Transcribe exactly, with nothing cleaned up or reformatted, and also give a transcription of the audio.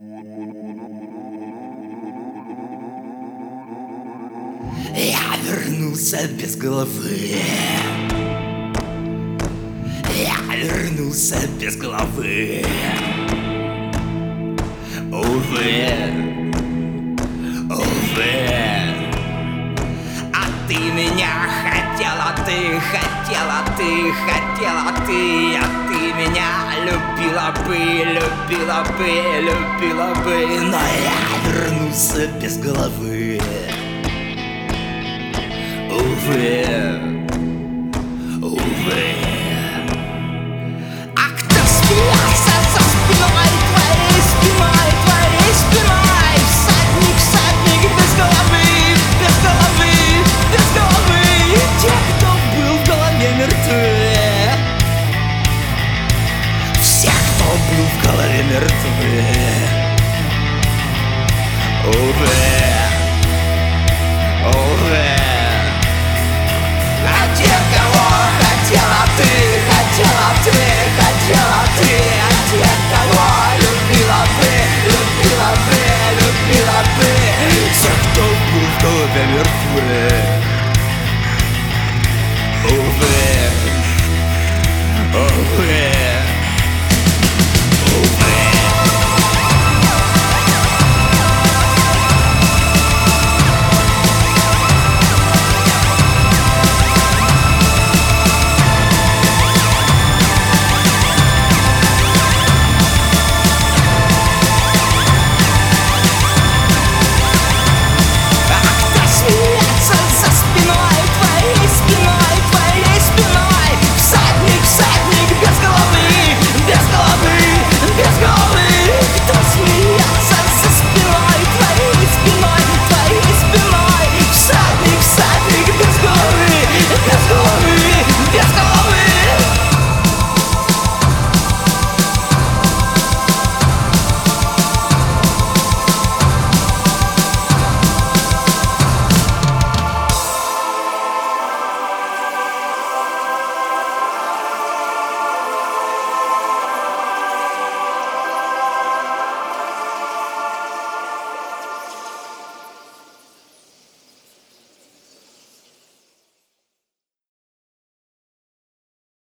Я вернулся без головы. Я вернулся без головы. Увы, увы. А ты меня хотела, ты хотела, ты хотела, ты. А ты меня любила бы, любила бы, любила бы. Но я вернулся без головы. Увы, увы.